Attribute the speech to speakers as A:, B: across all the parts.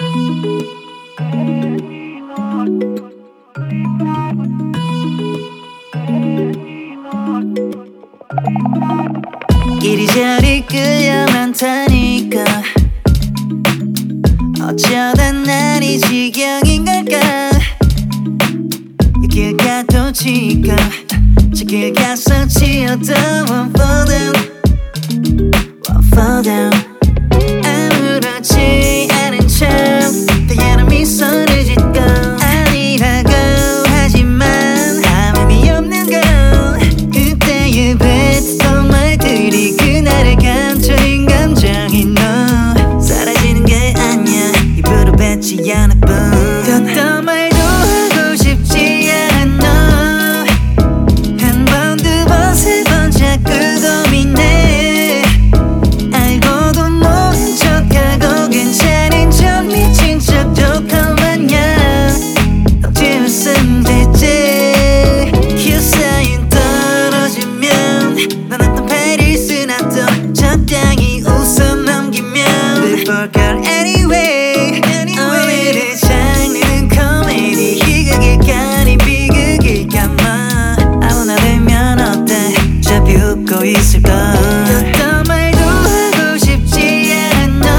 A: 이리저리 끌려만 타니까 어쩌다 난 이 지경인 걸까. 이 길 가도 지가 저 길 가서 지어도 one for them, one for them. 아무렇지 않은 척 다양한 미소를 짓고 아니라고 하지만 아무 의미 없는 건 그때의 뱉었던 말들이 그날의 감춰진 감정이 너 사라지는 게 아니야. 입으로 뱉지 않을 뿐 어떤 말도 하고 싶지 않은 너 한 번, 두 번, 세 번 자꾸 고민해. 알고도 모른 척하고 괜찮은 척 미친 척 조금 마냥 억지 웃음 대체 휴사인 떨어지면 넌 어떤 패를 쓰나도 적당히 웃어 넘기면 Before girl anyway 오늘의 장르는 코미디 희극일까 아니 비극일까 뭐 아무나 되면 어때 어차피 웃고 있을걸. 어떤 말도 하고 싶지 않은 너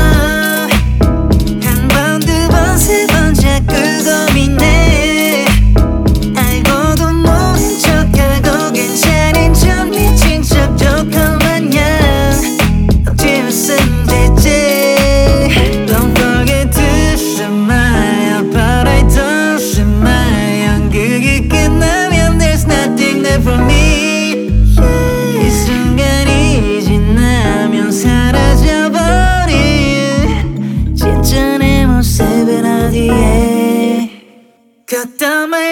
A: 한 번, 두 번, 세 번 자꾸 고민해. 알고도 모른 척하고 괜찮은 척 미친 척 조금 마냥 억지 웃음 대체 Don't forget to smile but I don't smile. 연극이 끝나면 there's nothing there for me. 이 순간이 지나면 사라져버린 진짜 내 모습은 어디에. 어떤 말